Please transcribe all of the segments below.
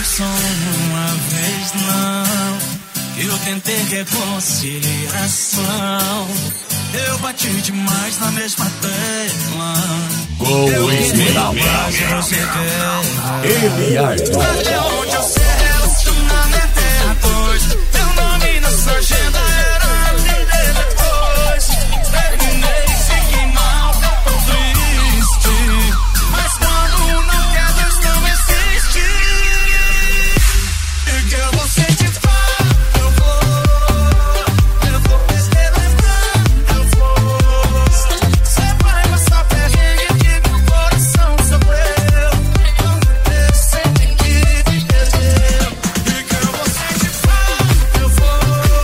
foi só uma vez não, eu tentei reconciliação. Eu bati demais na mesma tecla. Com Esmeralda, Eliardo. Até onde eu sei, relacionamento é a dois. Teu nome na sua agenda era atender depois. Terminei, fiquei mal, tô triste. Mas quando não quer, Deus não existe. E que eu vou sentir falta, eu vou perder lembrar, eu vou. Você vai passar perrengue que meu coração sofreu. Você tem que entender. E que eu vou sentir falta, eu vou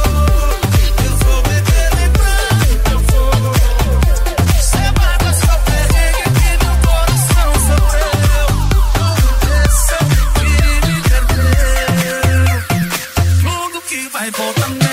perder lembrar, eu vou. Você vai passar perrengue que meu coração sofreu. Você tem que entender. Mundo que vai voltar mesmo.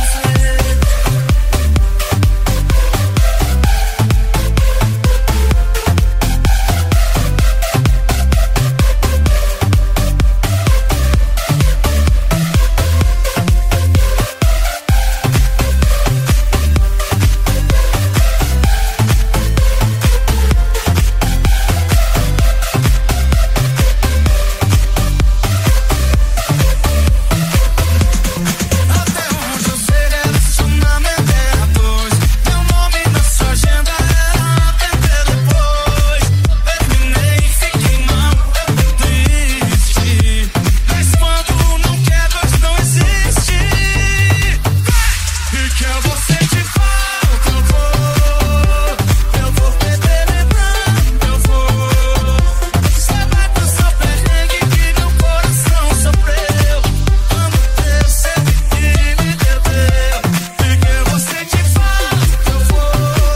Até onde eu sei, relacionamento é a dois. Teu nome na sua agenda era atender depois. Terminei, fiquei mal, eu tô triste. Mas quando não quer, Deus não existe. E que eu vou sentir falta, eu vou perder lembrando, eu vou. Você vai passar perrengue que meu coração sofreu. Quando você me entendeu. E que eu vou sentir falta, eu vou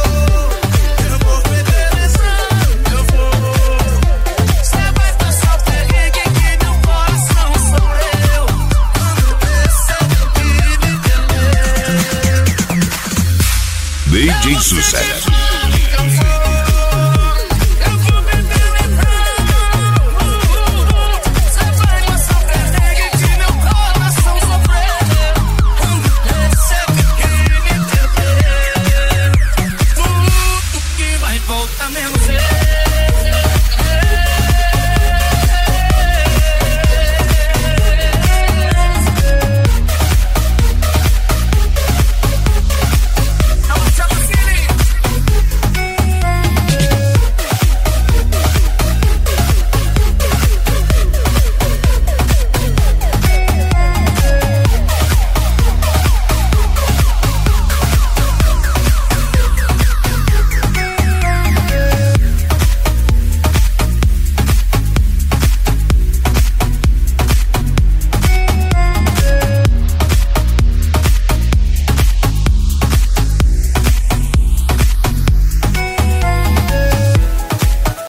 perder lembrando, eu vou. Você vai passar perrengue que meu coração sofreu. Quando você me entendeu. DJ Sucesso.